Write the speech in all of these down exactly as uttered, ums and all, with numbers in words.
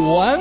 湾。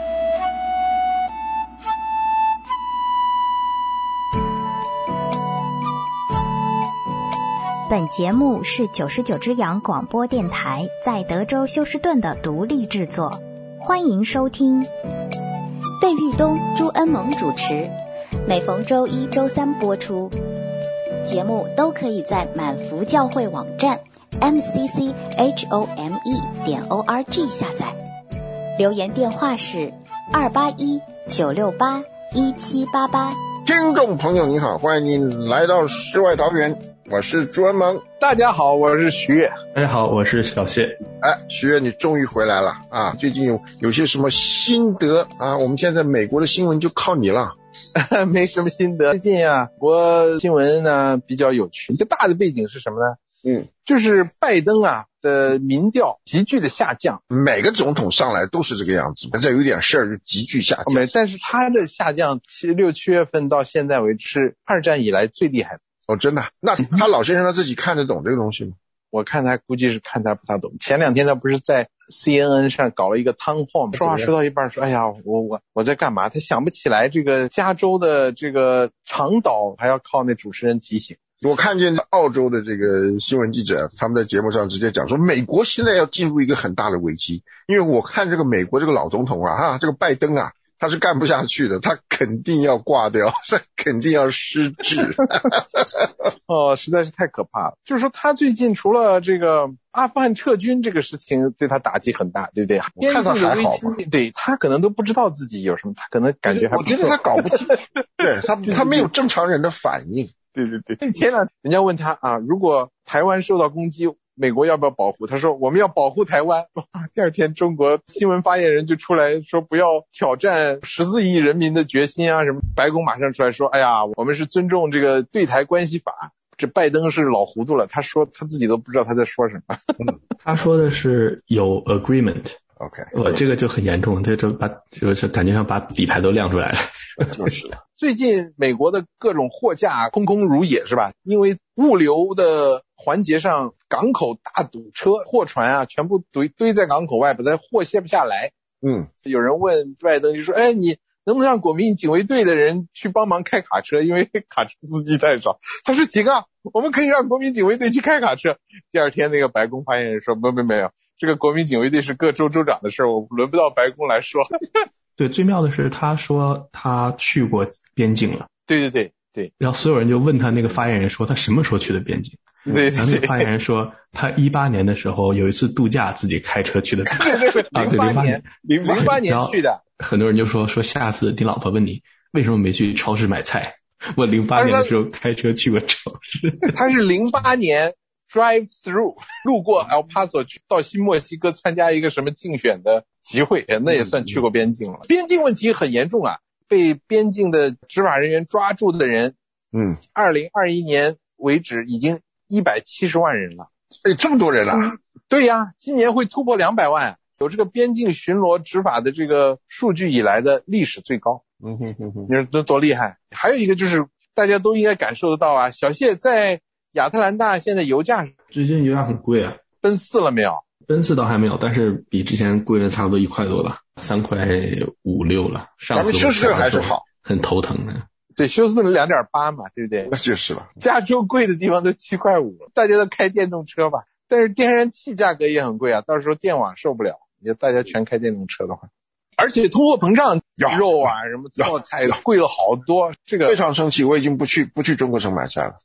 本节目是九十九只羊广播电台在德州休斯顿的独立制作，欢迎收听。费玉东、朱恩萌主持，每逢周一、周三播出。节目都可以在满福教会网站 m c c h o m e 点 o r g 下载。留言电话是二八一九六八一七八八。 听众朋友你好，欢迎您来到世外桃源，我是朱恩萌。 大家好，我是徐悦。 大家好，我是小谢。 哎，徐悦，你终于回来了啊！最近有有些什么心得啊？我们现在美国的新闻就靠你了。 没什么心得。最近啊，国新闻呢比较有趣。一个大的背景是什么呢？ 嗯， 就是拜登啊的民调急剧的下降。 每个总统上来都是这个样子，这有点事儿就急剧下降。 没，但是他的下降七六七月份到现在为止是二战以来最厉害的。 哦，真的？那他老先生他自己看得懂这个东西吗？ 我看他估计是看他不大懂。前两天他不是在 C N N 上搞了一个汤话吗？说话说到一半说，哎呀，我我我在干嘛？他想不起来这个加州的这个长岛还要靠那主持人提醒。 我看见澳洲的这个新闻记者，他们在节目上直接讲说，美国现在要进入一个很大的危机，因为我看这个美国这个老总统啊，哈，这个拜登啊，他是干不下去的，他肯定要挂掉，他肯定要失智。 哦，实在是太可怕了。就是说他最近除了这个阿富汗撤军这个事情对他打击很大，对不对？ 我看他还好吧， 对，他可能都不知道自己有什么，他可能感觉还不错。 我觉得他搞不清楚，对他他没有正常人的反应。 对对对。前两天人家问他啊，如果台湾受到攻击，美国要不要保护？他说我们要保护台湾。第二天中国新闻发言人就出来说不要挑战十四亿人民的决心啊什么。白宫马上出来说，哎呀，我们是尊重这个对台关系法。这拜登是老糊涂了，他说他自己都不知道他在说什么。 嗯、他说的是有 agreement。OK， 我这个就很严重，这就把就是感觉像把底牌都亮出来了。 就是最近美国的各种货架空空如也是吧？因为物流的环节上港口大堵车，货船啊全部堆堆在港口外，把这货卸不下来。 嗯， 有人问拜登就说，哎，你能不能让国民警卫队的人去帮忙开卡车，因为卡车司机太少。他说行啊，我们可以让国民警卫队去开卡车。第二天那个白宫发言人说，没没没有，这个国民警卫队是各州州长的事，我轮不到白宫来说。 对，最妙的是他说他去过边境了。 对对对对。 然后所有人就问他那个发言人说他什么时候去的边境。 对对对。 然后那个发言人说他一八年的时候有一次度假自己开车去的。 对对对， 啊，对，零八年零八年去的。 很多人就说说下次你老婆问你为什么没去超市买菜，我零八年的时候开车去过超市。 他是零八年 drive through 路过 El Paso 去到新墨西哥参加一个什么竞选的集会，那也算去过边境了。边境问题很严重啊，被边境的执法人员抓住的人， 嗯， 二零二一年为止已经一百七十万人了。 哎，这么多人了、啊嗯？对呀，今年会突破两百万。有这个边境巡逻执法的这个数据以来的历史最高。 嗯哼哼哼， 你说多多厉害。还有一个就是大家都应该感受得到啊，小谢在亚特兰大现在油价最近油价很贵啊。 奔四了没有？ 奔四倒还没有，但是比之前贵了差不多一块多吧，三块五六了。上次休斯顿还是好， 很头疼的。 对，休斯顿两点八嘛，对不对？ 那就是了。 加州贵的地方都七块五，大家都开电动车吧。但是天然气价格也很贵啊，到时候电网受不了。你大家全开电动车的话，而且通货膨胀，肉啊什么做菜贵了好多，这个非常生气。我已经不去不去中国城买菜了。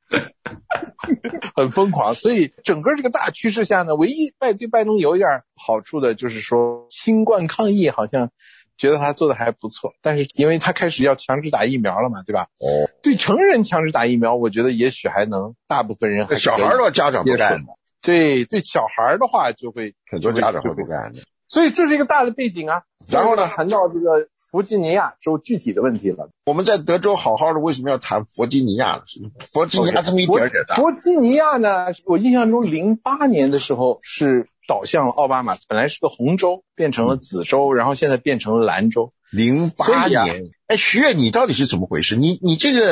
很疯狂。所以整个这个大趋势下呢，唯一拜对拜登有一点好处的就是说新冠抗疫好像觉得他做的还不错，但是因为他开始要强制打疫苗了嘛，对吧？ 哦， 对成人强制打疫苗，我觉得也许还能，大部分人还小孩的话家长不干的。 对对，小孩的话就会很多家长会不干的。 所以这是一个大的背景啊。然后呢，谈到这个弗吉尼亚州具体的问题了。 我们在德州好好的，为什么要谈弗吉尼亚呢？弗吉尼亚这么一点点大。 弗吉尼亚呢，我印象中零八年的时候是倒向了奥巴马，本来是个红州，变成了紫州，然后现在变成了蓝州。 零八年，哎，徐悦，你到底是怎么回事？你你这个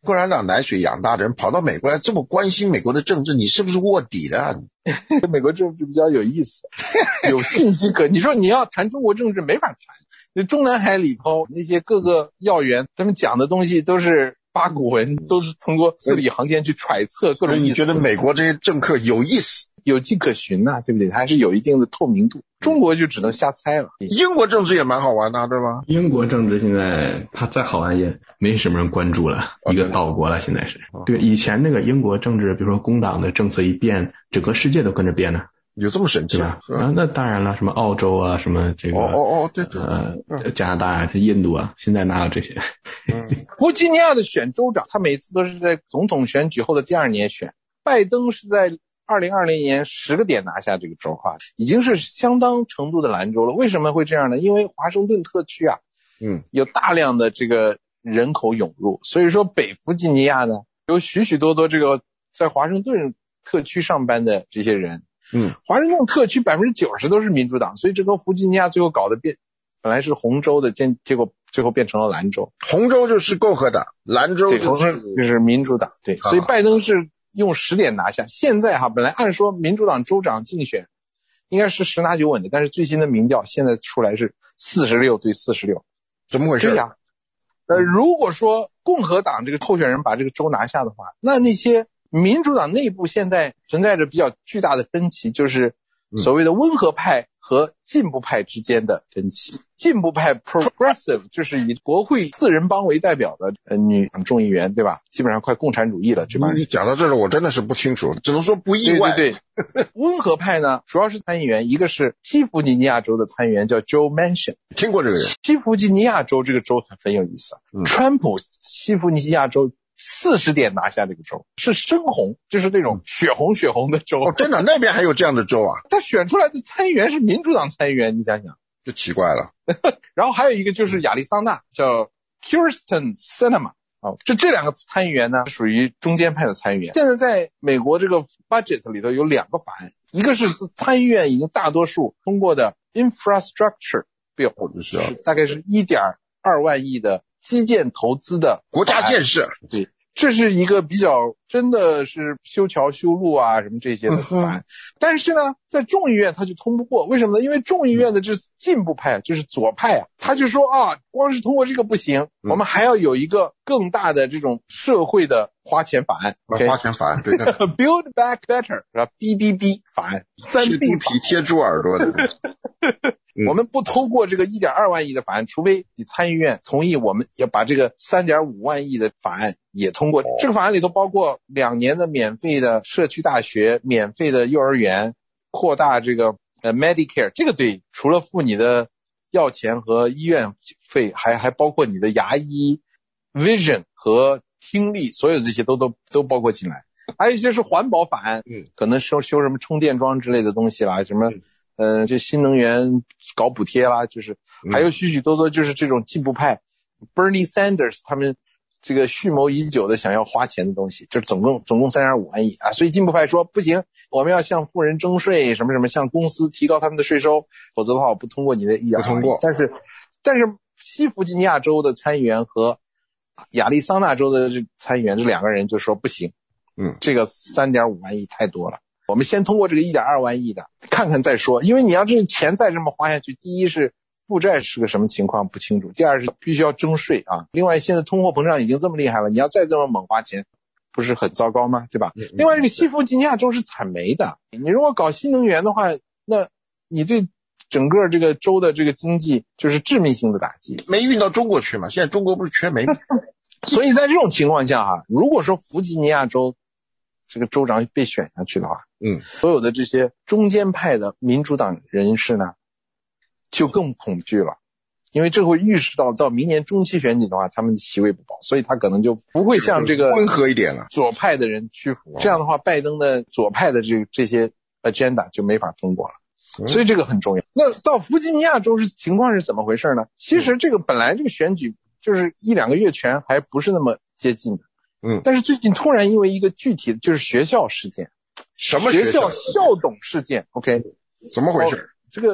共产党奶水养大的人跑到美国来这么关心美国的政治，你是不是卧底的啊？ 美国政治比较有意思，有信息可，你说你要谈中国政治没法谈，那中南海里头那些各个要员他们讲的东西都是八股文，都是通过字里行间去揣测各种意思。 你觉得美国这些政客有意思？ 有迹可循呐、啊，对不对？它还是有一定的透明度。中国就只能瞎猜了。 英国政治也蛮好玩的，对吧？ 英国政治现在它再好玩也没什么人关注了，一个岛国了，现在是。对，以前那个英国政治，比如说工党的政策一变，整个世界都跟着变呢。 有这么神奇吧？啊，那当然了，什么澳洲啊，什么这个哦哦哦，对对， 呃，加拿大啊，这印度啊，现在哪有这些？ 嗯、弗吉尼亚的选州长，他每次都是在总统选举后的第二年选。拜登是在二零二零年十个点拿下这个州啊，已经是相当程度的蓝州了。为什么会这样呢？因为华盛顿特区啊， 嗯， 有大量的这个人口涌入，所以说北弗吉尼亚呢，有许许多多这个在华盛顿特区上班的这些人。 嗯， 华盛顿特区百分之九十都是民主党，所以这个弗吉尼亚最后搞得变，本来是红州的，结结果最后变成了蓝州。 红州就是共和党，蓝州就是就是民主党。对，所以拜登是用十点拿下。现在哈，本来按说民主党州长竞选应该是十拿九稳的，但是最新的民调现在出来是四十六对四十六， 怎么回事？ 对呀，呃，如果说共和党这个候选人把这个州拿下的话，那那些民主党内部现在存在着比较巨大的分歧，就是所谓的温和派和进步派之间的分歧。进步派 progressive 就是以国会四人帮为代表的呃女众议员，对吧？基本上快共产主义了，这帮人。 你讲到这个我真的是不清楚，只能说不意外。 对对对，温和派呢主要是参议员，一个是西弗吉尼亚州的参议员叫 Joe Manchin， 听过这个人。 西弗吉尼亚州这个州很有意思啊， 嗯、 川普西弗吉尼亚州四十点拿下这个州，是深红，就是那种血红血红的州。 哦，真的，那边还有这样的州啊？ 他选出来的参议员是民主党参议员，你想想， 就奇怪了。 然后还有一个就是亚利桑那叫 Kyrsten Sinema， 哦，这这两个参议员呢属于中间派的参议员。现在在美国这个 budget 里头有两个法案，一个是参议院已经大多数通过的 infrastructure bill， 就是大概是 一点二万亿的基建投资的国家建设。 对，这是一个比较真的是修桥修路啊什么这些的法案、嗯、但是呢在众议院他就通不过，为什么呢？因为众议院的这进步派就是左派啊，他就说啊，光是通过这个不行、嗯、我们还要有一个更大的这种社会的花钱法案、 okay? 花钱法案，对的 Build Back Better 是吧 B B B 法案，三 B 皮贴猪耳朵的我们不通过这个 一点二万亿的法案，除非你参议院同意我们要把这个 三点五万亿的法案也通过。这个法案里头包括两年的免费的社区大学，免费的幼儿园，扩大这个呃 Medicare， 这个对，除了付你的药钱和医院费，还还包括你的牙医 Vision 和听力，所有这些都都都包括进来。还有一些是环保法案， 嗯， 可能修修什么充电桩之类的东西啦，什么呃，这新能源搞补贴啦，就是还有许许多多就是这种进步派、嗯、Bernie Sanders 他们这个蓄谋已久的想要花钱的东西，这总共总共 三点五万亿啊，所以进步派说不行，我们要向富人征税，什么什么向公司提高他们的税收，否则的话我不通过你的一点二万亿。不通过。但是但是西弗吉尼亚州的参议员和亚利桑那州的参议员这两个人就说不行， 嗯， 这个 三点五万亿太多了。我们先通过这个 一点二万亿的看看再说，因为你要这钱再这么花下去，第一是负债是个什么情况不清楚，第二是必须要征税啊。另外现在通货膨胀已经这么厉害了，你要再这么猛花钱不是很糟糕吗？对吧？ 嗯、 另外这个西弗吉尼亚州是产煤的，你如果搞新能源的话，那你对整个这个州的这个经济就是致命性的打击。 煤运到中国去嘛，现在中国不是缺煤吗？ 所以在这种情况下哈，如果说弗吉尼亚州这个州长被选下去的话， 嗯， 所有的这些中间派的民主党人士呢，就更恐惧了，因为这会预示到到明年中期选举的话，他们的席位不保，所以他可能就不会向这个温和一点了左派的人屈服。这样的话，拜登的左派的这这些 agenda 就没法通过了。所以这个很重要。那到弗吉尼亚州是情况是怎么回事呢？其实这个本来这个选举就是一两个月前还不是那么接近的。 嗯， 但是最近突然因为一个具体的就是学校事件， 什么学校校董事件 ，OK， 怎么回事？ 这个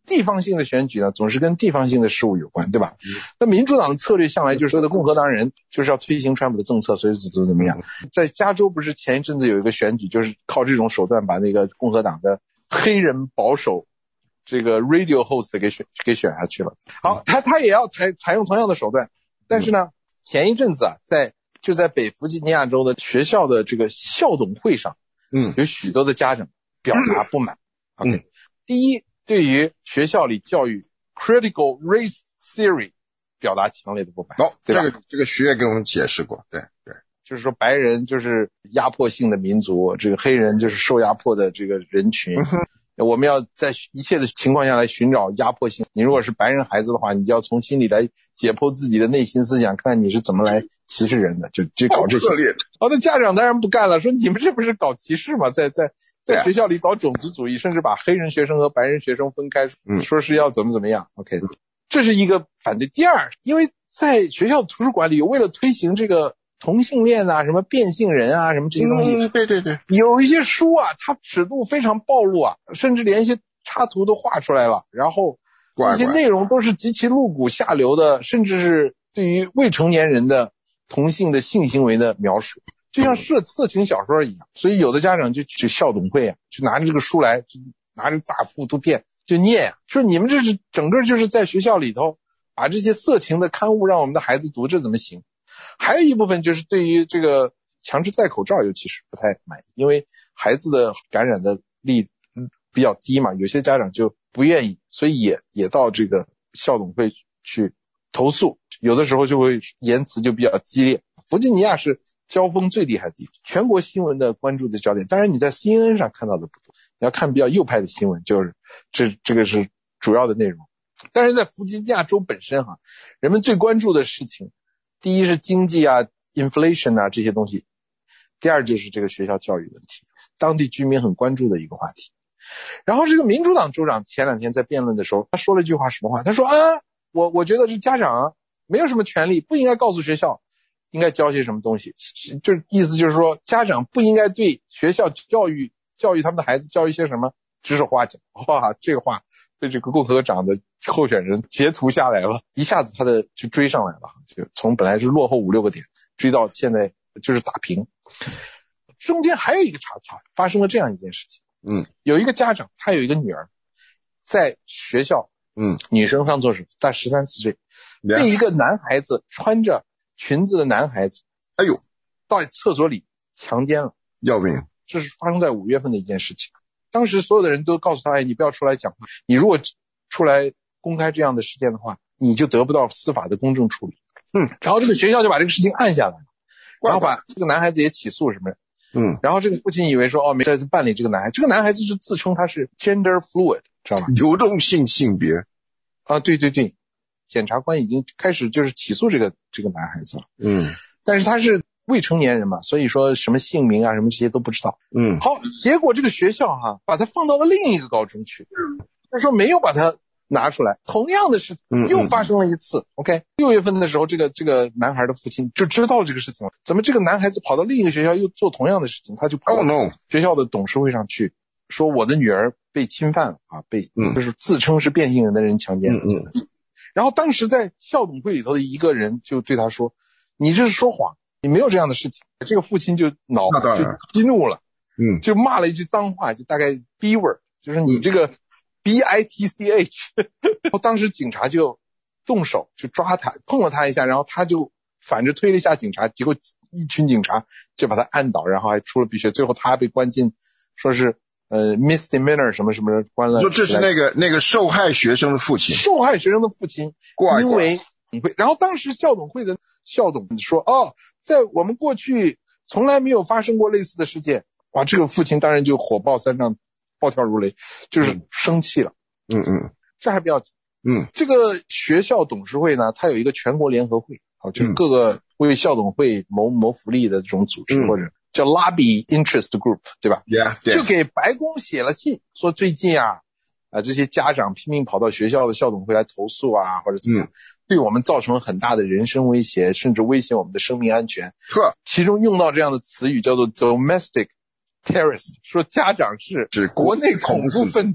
地方性的选举呢，总是跟地方性的事务有关，对吧？那民主党的策略向来就是说的共和党人就是要推行川普的政策，所以怎么怎么样。在加州不是前一阵子有一个选举，就是靠这种手段把那个共和党的黑人保守这个 radio host 给选给选下去了。好，他他也要采采用同样的手段，但是呢，前一阵子啊，在就在北弗吉尼亚州的学校的这个校董会上， 嗯， 有许多的家长表达不满。 嗯、 OK， 第一，对于学校里教育 critical race theory 表达强烈的不满。 哦， 对吧？ 这个这个学院跟我们解释过，对对， 就是说白人就是压迫性的民族，这个黑人就是受压迫的这个人群。嗯，我们要在一切的情况下来寻找压迫性。你如果是白人孩子的话，你就要从心里来解剖自己的内心思想，看你是怎么来歧视人的，就就搞这些。好的，家长当然不干了，说你们这不是搞歧视吗？在在在学校里搞种族主义，甚至把黑人学生和白人学生分开，说是要怎么怎么样。OK， 这是一个反对。第二，因为在学校图书馆里，为了推行这个同性恋啊，什么变性人啊，什么这些东西， 嗯，对对对， 有一些书啊，它尺度非常暴露啊，甚至连一些插图都画出来了，然后一些内容都是极其露骨下流的，甚至是对于未成年人的同性的性行为的描述，就像色色情小说一样。所以有的家长就去校董会啊，就拿着这个书来，就拿着大幅图片就念啊，说你们这是整个就是在学校里头把这些色情的刊物让我们的孩子读，这怎么行？还有一部分就是对于这个强制戴口罩，尤其是不太满意，因为孩子的感染的力比较低嘛，有些家长就不愿意，所以也也到这个校董会去投诉，有的时候就会言辞就比较激烈。弗吉尼亚是交锋最厉害的地方，全国新闻的关注的焦点。当然你在 C N N 上看到的不多，你要看比较右派的新闻，就是这这个是主要的内容。但是在弗吉尼亚州本身哈，人们最关注的事情，第一是经济啊 inflation 啊这些东西，第二就是这个学校教育问题，当地居民很关注的一个话题。然后这个民主党州长前两天在辩论的时候，他说了一句话，什么话？他说啊，我我觉得这家长啊没有什么权利，不应该告诉学校应该教些什么东西，就是意思就是说家长不应该对学校教育教育他们的孩子教育一些什么指手画脚。哇，这个话被这个共和党的候选人截图下来了，一下子他的就追上来了，就从本来是落后五六个点追到现在就是打平。中间还有一个插曲，发生了这样一件事情。 嗯， 有一个家长，他有一个女儿在学校， 嗯， 女生上厕所，大十三四岁，被一个男孩子穿着裙子的男孩子， 哎呦， 到厕所里强奸了， 要命！ 这是发生在五月份的一件事情。当时所有的人都告诉他，哎，你不要出来讲话，你如果出来公开这样的事件的话，你就得不到司法的公正处理。 嗯， 然后这个学校就把这个事情按下来了，然后把这个男孩子也起诉什么。 嗯， 然后这个父亲以为说，哦，没事，办理这个男孩，这个男孩子就自称他是 gender fluid， 知道吗？ 流动性性别。 啊，对对对，检察官已经开始就是起诉这个这个男孩子了。 嗯， 但是他是未成年人嘛，所以说什么姓名啊什么这些都不知道。 嗯， 好，结果这个学校哈、啊、把他放到了另一个高中去，他说没有把他拿出来，同样的事又发生了一次。嗯嗯 OK， 六月份的时候，这个这个男孩的父亲就知道了这个事情了。怎么这个男孩子跑到另一个学校又做同样的事情？他就跑到学校的董事会上去说，我的女儿被侵犯了啊，被就是自称是变性人的人强奸了。 嗯嗯。 然后当时在校董会里头的一个人就对他说：“你这是说谎，你没有这样的事情。”这个父亲就恼就激怒了， 嗯， 就骂了一句脏话，就大概 B word， 就是你这个。B I T C H， 然后当时警察就动手就抓他，碰了他一下，然后他就反着推了一下警察，结果一群警察就把他按倒，然后还出了鼻血，最后他被关进，说是呃 misdemeanor 什么什么关了。 说这是那个那个受害学生的父亲， 受害学生的父亲， 怪怪因为然后当时校董会的校董说，哦，在我们过去从来没有发生过类似的事件。哇，这个父亲当然就火爆三丈。暴跳如雷，就是生气了。 嗯嗯， 这还不要紧。 嗯， 这个学校董事会呢，它有一个全国联合会，啊，就是各个为校董会谋谋福利的这种组织，嗯、或者叫 lobby interest group， 对吧 ？Yeah， 就给白宫写了信，说最近啊，啊这些家长拼命跑到学校的校董会来投诉啊，或者怎么样，嗯、对我们造成很大的人身威胁，甚至威胁我们的生命安全。 呵， 其中用到这样的词语叫做 domestic terrorist， 说家长是国内恐怖分子，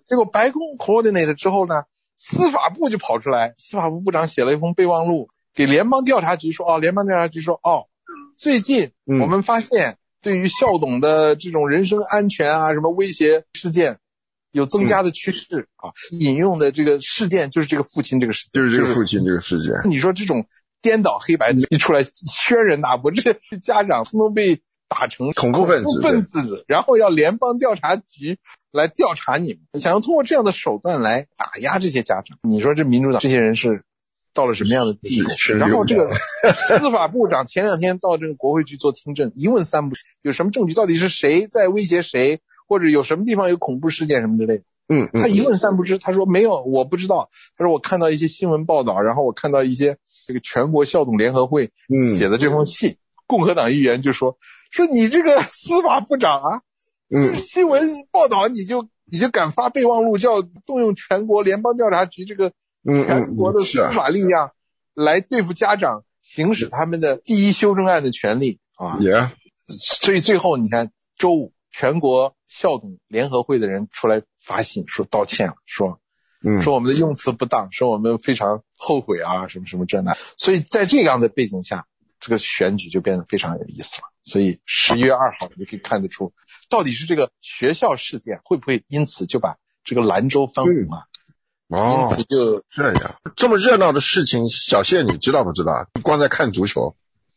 结果白宫 coordinate 之后呢，司法部就跑出来，司法部部长写了一封备忘录给联邦调查局说，哦，联邦调查局说，哦，最近我们发现对于校董的这种人身安全啊，什么威胁事件有增加的趋势、嗯、啊，引用的这个事件就是这个父亲这个事件， 就是这个父亲这个事件。 你说这种颠倒黑白的一出来轩然大波，这些家长不能被打成恐怖分子， 分子，然后要联邦调查局来调查你们，想要通过这样的手段来打压这些家长。你说这民主党这些人是到了什么样的地步？然后这个司法部长前两天到这个国会去做听证，一问三不知，有什么证据？到底是谁在威胁谁，或者有什么地方有恐怖事件什么之类的？ 嗯， 他一问三不知，他说没有，我不知道。他说我看到一些新闻报道，然后我看到一些这个全国校董联合会写的这封信，嗯、共和党议员就说说你这个司法部长啊，嗯，新闻报道你就你就敢发备忘录，叫动用全国联邦调查局这个全国的司法力量来对付家长，行使他们的第一修正案的权利啊。 Yeah. 所以最后你看周五全国校董联合会的人出来发信说道歉了，说嗯，说我们的用词不当，说我们非常后悔啊，什么什么这那。所以在这样的背景下，这个选举就变得非常有意思了。所以十一月二号你就可以看得出，到底是这个学校事件会不会因此就把这个兰州翻红啊？ 嗯、哦， 因此就这样，这么热闹的事情，小谢你知道不知道？你光在看足球。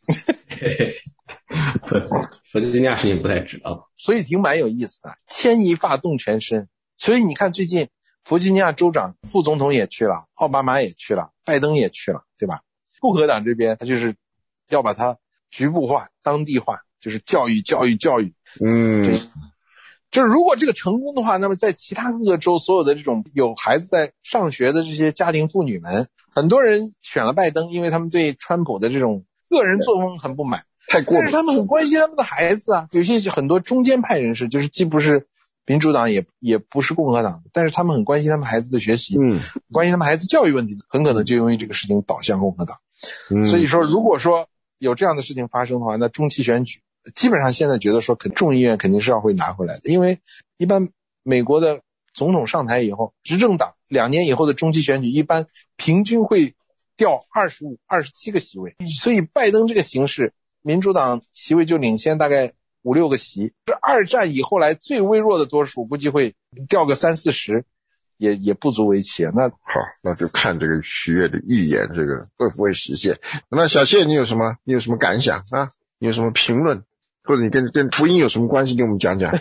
弗吉尼亚事情不太知道， 所以挺蛮有意思的，牵一发动全身。所以你看最近弗吉尼亚州长副总统也去了，奥巴马也去了，拜登也去了，对吧？共和党这边他就是要把它局部化、当地化，就是教育教育教育。 嗯， 就是如果这个成功的话，那么在其他各个州所有的这种有孩子在上学的这些家庭妇女们，很多人选了拜登，因为他们对川普的这种个人作风很不满， 太过分， 但是他们很关心他们的孩子啊。有些很多中间派人士，就是既不是民主党也也不是共和党，但是他们很关心他们孩子的学习，嗯，关心他们孩子教育问题，很可能就因为这个事情倒向共和党。嗯，所以说如果说有这样的事情发生的话，那中期选举基本上现在觉得说肯众议院肯定是要会拿回来的，因为一般美国的总统上台以后，执政党两年以后的中期选举一般平均会掉二十五、二十七个席位，所以拜登这个形势，民主党席位就领先大概五六个席，这二战以后来最微弱的多数，估计会掉个三四十，也也不足为奇啊。那好，那就看这个许愿的预言，这个会不会实现？那小谢，你有什么？你有什么感想啊？你有什么评论？或者你跟跟福音有什么关系？跟我们讲讲。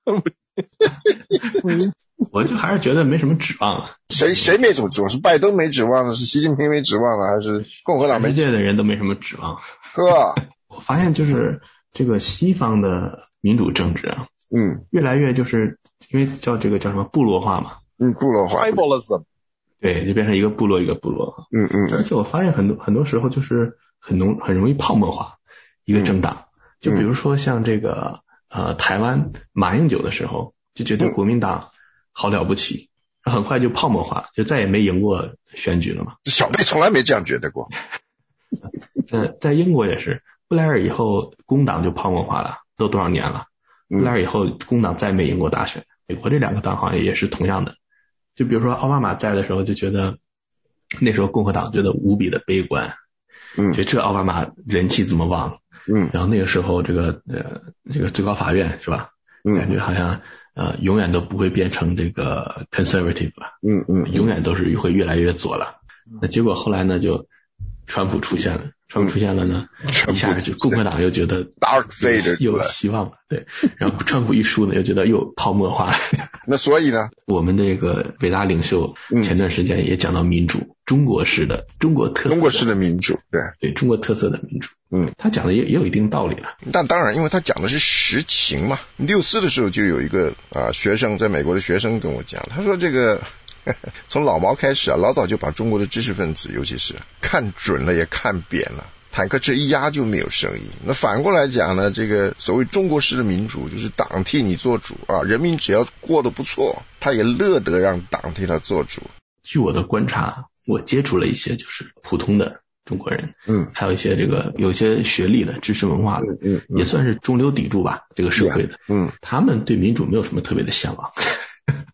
我就还是觉得没什么指望了。 谁谁没什么指望？是拜登没指望了？是习近平没指望了？还是共和党没指望？ 世界的人都没什么指望。 哥， 我发现就是这个西方的民主政治啊， 嗯， 越来越就是因为叫这个叫什么部落化嘛， 嗯，部落化 ，tribalism， 对，就变成一个部落一个部落， 嗯嗯， 而且我发现很多很多时候就是很容很容易泡沫化一个政党，嗯、就比如说像这个呃台湾马英九的时候，就觉得国民党好了不起，嗯、很快就泡沫化，就再也没赢过选举了嘛。 小贝从来没这样觉得过。 嗯，在英国也是，布莱尔以后工党就泡沫化了，都多少年了？布莱尔以后工党再没赢过大选，美国这两个党好像也是同样的。就比如说奥巴马在的时候，就觉得那时候共和党觉得无比的悲观，嗯，觉得这奥巴马人气这么旺，嗯，然后那个时候这个呃这个最高法院是吧？嗯，感觉好像呃永远都不会变成这个 conservative 了， 嗯嗯， 永远都是会越来越左了。那结果后来呢，就川普出现了，川普出现了呢，一下就共和党又觉得 dark fade 又有希望了，对，然后川普一输呢，又觉得又泡沫化了。 那所以呢， 我们这个伟大领袖前段时间也讲到民主，嗯、中国式的中国特色的中国式的民主，对对，中国特色的民主，嗯，他讲的也也有一定道理了。 但当然，因为他讲的是实情嘛。六四的时候就有一个啊学生，在美国的学生跟我讲，他说这个。从老毛开始啊，老早就把中国的知识分子，尤其是看准了也看扁了，坦克车一压就没有声音。那反过来讲呢，这个所谓中国式的民主，就是党替你做主啊，人民只要过得不错，他也乐得让党替他做主。 据我的观察，我接触了一些就是普通的中国人，嗯，还有一些这个有些学历的、知识文化的，嗯，嗯也算是中流砥柱吧，这个社会的，嗯，他们对民主没有什么特别的向往。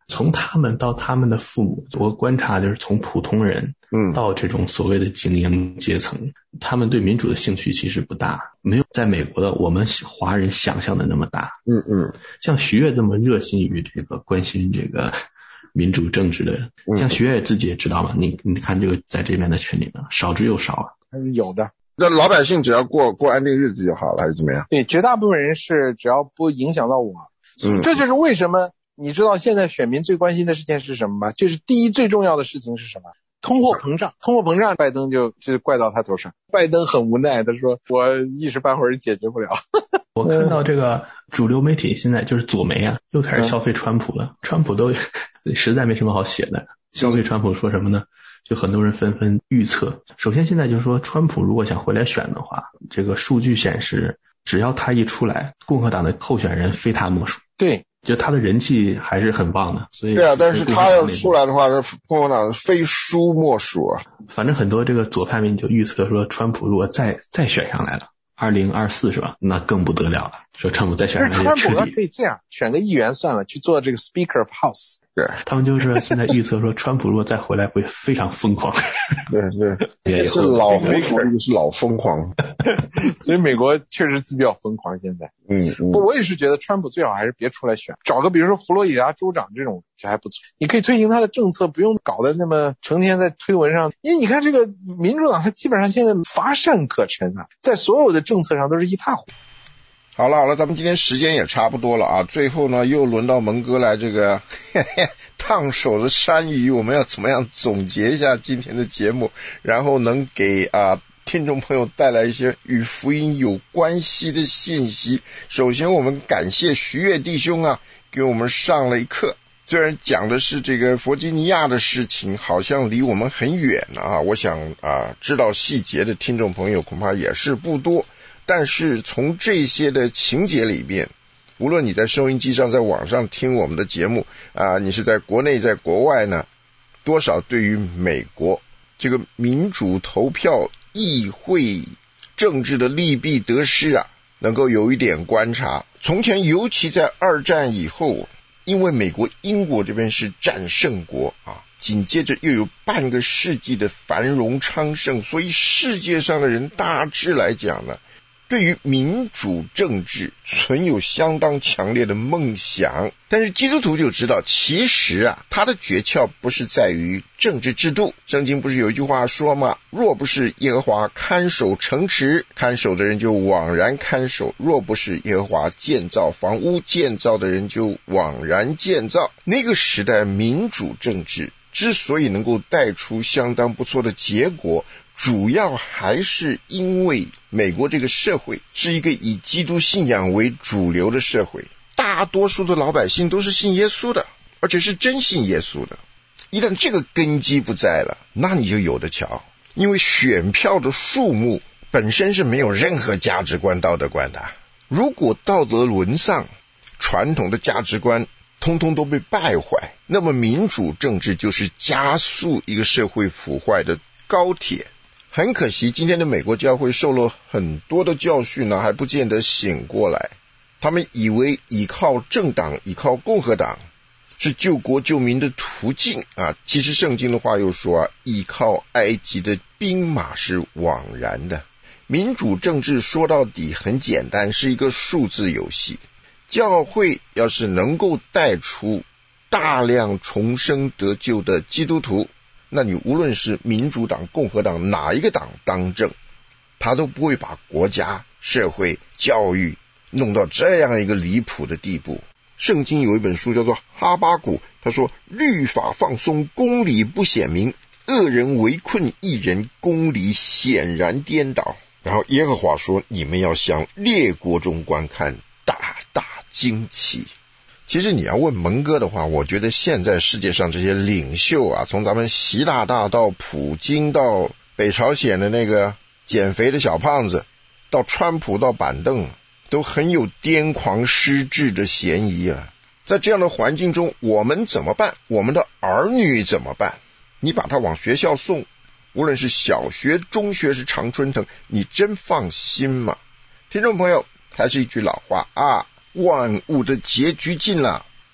从他们到他们的父母，我观察就是从普通人嗯到这种所谓的精英阶层，他们对民主的兴趣其实不大，没有在美国的我们华人想象的那么大。 嗯嗯， 像徐悦这么热心于这个关心这个民主政治的人， 嗯像徐悦自己也知道嘛，你你看这个在这边的群里面少之又少啊。 还是有的。 那老百姓只要过过安定日子就好了，还是怎么样？ 对，绝大部分人是只要不影响到我， 嗯， 这就是为什么你知道现在选民最关心的事情是什么吗？就是第一最重要的事情是什么？通货膨胀，通货膨胀，拜登就就怪到他头上。拜登很无奈，他说我一时半会儿解决不了。 我看到这个主流媒体现在就是左媒啊，又开始消费川普了。川普都实在没什么好写的，消费川普说什么呢？就很多人纷纷预测。首先现在就是说，川普如果想回来选的话，这个数据显示，只要他一出来，共和党的候选人非他莫属。 对。 就他的人气还是很棒的，所以对啊，但是他要出来的话，共和党非输莫属啊。 反正很多这个左派民就预测说，川普如果再再选上来了，二零二四是吧？那更不得了了。说川普再选上来就彻底。 川普可以这样，选个议员算了，去做这个 Speaker of House。 对， 他们就是现在预测说，川普如果再回来会非常疯狂。 对对，也是老疯狂，又是老疯狂。 所以美国确实比较疯狂现在。 嗯嗯。 不，我也是觉得川普最好还是别出来选，找个比如说佛罗里达州长这种这还不错。你可以推行他的政策，不用搞得那么成天在推文上。因为你看这个民主党，他基本上现在乏善可陈啊，在所有的政策上都是一塌糊涂。 好了好了，咱们今天时间也差不多了啊，最后呢又轮到蒙哥来这个嘿嘿烫手的山芋，我们要怎么样总结一下今天的节目，然后能给啊听众朋友带来一些与福音有关系的信息。首先我们感谢徐悦弟兄啊，给我们上了一课。虽然讲的是这个弗吉尼亚的事情，好像离我们很远啊，我想啊知道细节的听众朋友恐怕也是不多。但是从这些的情节里面，无论你在收音机上在网上听我们的节目啊，你是在国内在国外呢，多少对于美国这个民主投票议会政治的利弊得失啊，能够有一点观察。从前尤其在二战以后，因为美国英国这边是战胜国啊，紧接着又有半个世纪的繁荣昌盛，所以世界上的人大致来讲呢，对于民主政治存有相当强烈的梦想。但是基督徒就知道，其实啊，他的诀窍不是在于政治制度。圣经不是有一句话说吗？若不是耶和华看守城池，看守的人就枉然看守；若不是耶和华建造房屋，建造的人就枉然建造。那个时代民主政治之所以能够带出相当不错的结果，主要还是因为美国这个社会是一个以基督信仰为主流的社会，大多数的老百姓都是信耶稣的，而且是真信耶稣的。一旦这个根基不在了，那你就有的瞧。因为选票的数目本身是没有任何价值观道德观的，如果道德沦丧，传统的价值观通通都被败坏，那么民主政治就是加速一个社会腐坏的高铁。很可惜，今天的美国教会受了很多的教训呢，还不见得醒过来。他们以为依靠政党，依靠共和党是救国救民的途径啊！其实圣经的话又说啊，依靠埃及的兵马是枉然的。民主政治说到底很简单，是一个数字游戏。教会要是能够带出大量重生得救的基督徒，那你无论是民主党、共和党哪一个党当政，他都不会把国家、社会、教育弄到这样一个离谱的地步。圣经有一本书叫做哈巴谷，他说律法放松，公理不显明，恶人围困义人，公理显然颠倒。然后耶和华说，你们要向列国中观看，大大惊奇。其实你要问蒙哥的话，我觉得现在世界上这些领袖啊，从咱们习大大到普京，到北朝鲜的那个减肥的小胖子，到川普，到板凳，都很有癫狂失智的嫌疑啊。在这样的环境中，我们怎么办？我们的儿女怎么办？你把他往学校送，无论是小学、中学，是常春藤，你真放心吗？听众朋友，还是一句老话啊，万物的结局近了，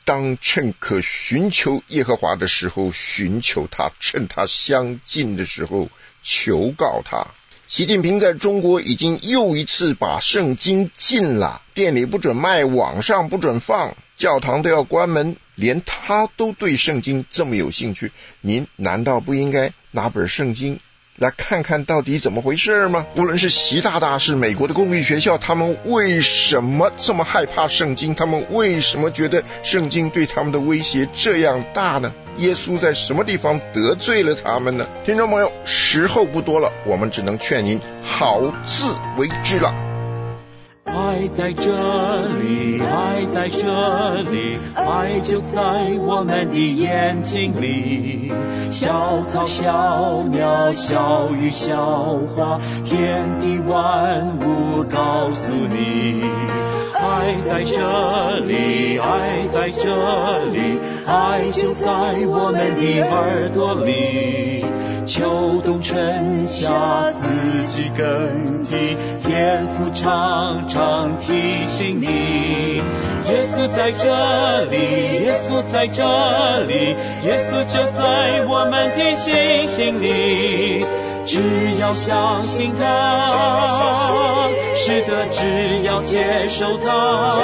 当趁可寻求耶和华的时候寻求他，趁他相近的时候求告他。习近平在中国已经又一次把圣经禁了，店里不准卖，网上不准放，教堂都要关门，连他都对圣经这么有兴趣，您难道不应该拿本圣经来看看到底怎么回事吗？无论是习大大是美国的公立学校，他们为什么这么害怕圣经？他们为什么觉得圣经对他们的威胁这样大呢？耶稣在什么地方得罪了他们呢？听众朋友，时候不多了，我们只能劝您好自为之了。 爱在这里，爱在这里，爱就在我们的眼睛里。小草小鸟小鱼小花，天地万物告诉你。爱在这里，爱在这里，爱就在我们的耳朵里。秋冬春夏四季更替，天父常常提醒你。耶稣在这里，耶稣在这里，耶稣就在我们的心心里。只要相信他，是的，只要接受他，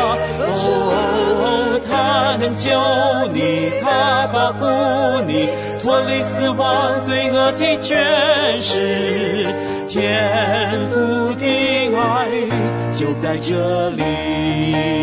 哦，他能救你，他保护你，脱离死亡罪恶的权势。天父的爱就在这里。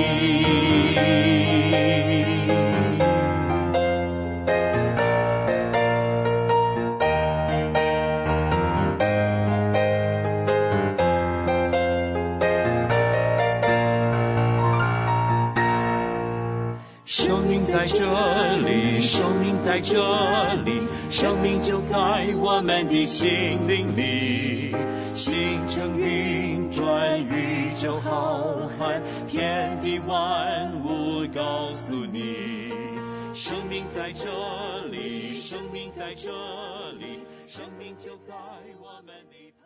生命在这里，生命在这里，生命就在我们的心灵里。星辰运转，宇宙浩瀚，天地万物告诉你。生命在这里，生命在这里，生命就在我们的